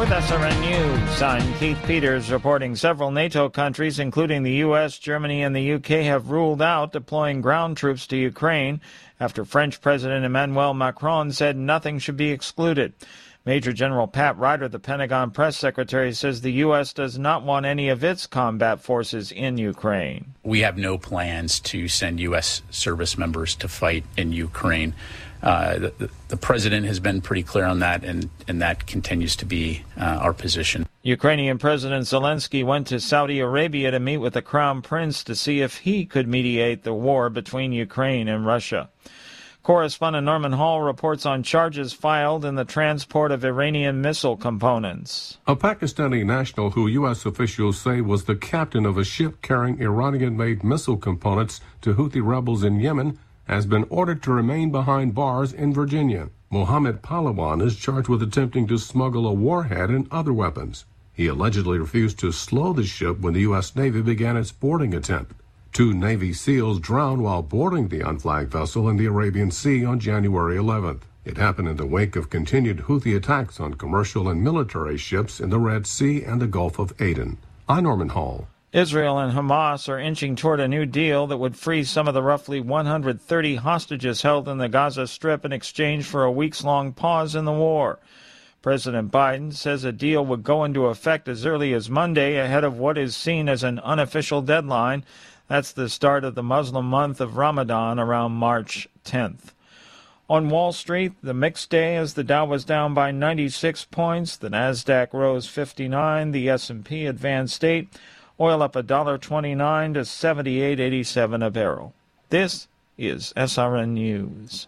SRN News, I'm Keith Peters reporting several NATO countries, including the U.S., Germany, and the U.K., have ruled out deploying ground troops to Ukraine after French President Emmanuel Macron said nothing should be excluded. Major General Pat Ryder, the Pentagon press secretary, says the U.S. does not want any of its combat forces in Ukraine. We have no plans to send U.S. service members to fight in Ukraine. The president has been pretty clear on that, and that continues to be our position. Ukrainian President Zelensky went to Saudi Arabia to meet with the Crown Prince to see if he could mediate the war between Ukraine and Russia. Correspondent Norman Hall reports on charges filed in the transport of Iranian missile components. A Pakistani national who U.S. officials say was the captain of a ship carrying Iranian-made missile components to Houthi rebels in Yemen has been ordered to remain behind bars in Virginia. Mohammed Palawan is charged with attempting to smuggle a warhead and other weapons. He allegedly refused to slow the ship when the U.S. Navy began its boarding attempt. 2 Navy SEALs drowned while boarding the unflagged vessel in the Arabian Sea on January 11th. It happened in the wake of continued Houthi attacks on commercial and military ships in the Red Sea and the Gulf of Aden. I'm Norman Hall. Israel and Hamas are inching toward a new deal that would free some of the roughly 130 hostages held in the Gaza Strip in exchange for a weeks-long pause in the war. President Biden says a deal would go into effect as early as Monday ahead of what is seen as an unofficial deadline. That's the start of the Muslim month of Ramadan around March 10th. On Wall Street, the mixed day as the Dow was down by 96 points, the Nasdaq rose 59, the S&P advanced 8, oil up $1.29 to $78.87 a barrel. This is SRN News.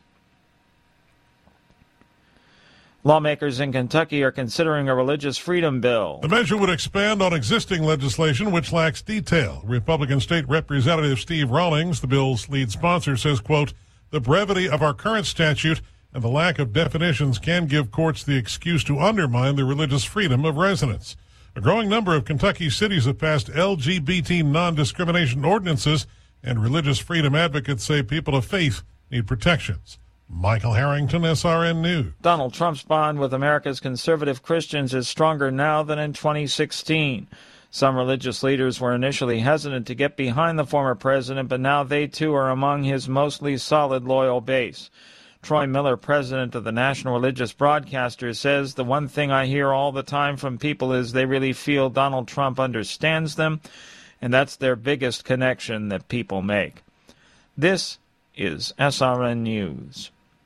Lawmakers in Kentucky are considering a religious freedom bill. The measure would expand on existing legislation which lacks detail. Republican State Representative Steve Rawlings, the bill's lead sponsor, says, quote, "The brevity of our current statute and the lack of definitions can give courts the excuse to undermine the religious freedom of residents." A growing number of Kentucky cities have passed LGBT non-discrimination ordinances, and religious freedom advocates say people of faith need protections. Michael Harrington, SRN News. Donald Trump's bond with America's conservative Christians is stronger now than in 2016. Some religious leaders were initially hesitant to get behind the former president, but now they too are among his mostly solid, loyal base. Troy Miller, president of the National Religious Broadcasters, says, "The one thing I hear all the time from people is they really feel Donald Trump understands them, and that's their biggest connection that people make." This is SRN News.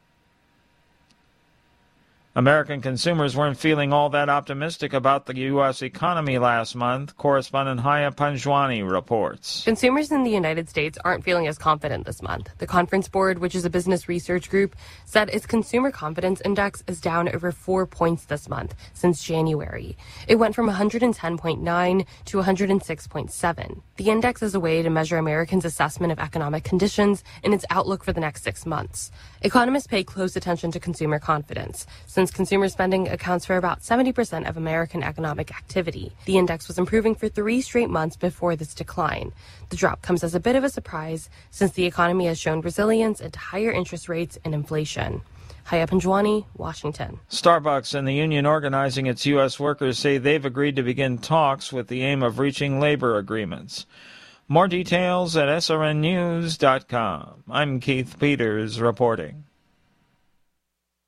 American consumers weren't feeling all that optimistic about the U.S. economy last month. Correspondent Haya Panjwani reports. Consumers in the United States aren't feeling as confident this month. The Conference Board, which is a business research group, said its consumer confidence index is down over 4 points this month since January. It went from 110.9 to 106.7. The index is a way to measure Americans' assessment of economic conditions and its outlook for the next 6 months. Economists pay close attention to consumer confidence, since consumer spending accounts for about 70% of American economic activity. The index was improving for 3 straight months before this decline. The drop comes as a bit of a surprise, since the economy has shown resilience into higher interest rates and inflation. Haya Panjwani, Washington. Starbucks and the union organizing its U.S. workers say they've agreed to begin talks with the aim of reaching labor agreements. More details at srnnews.com. I'm Keith Peters reporting.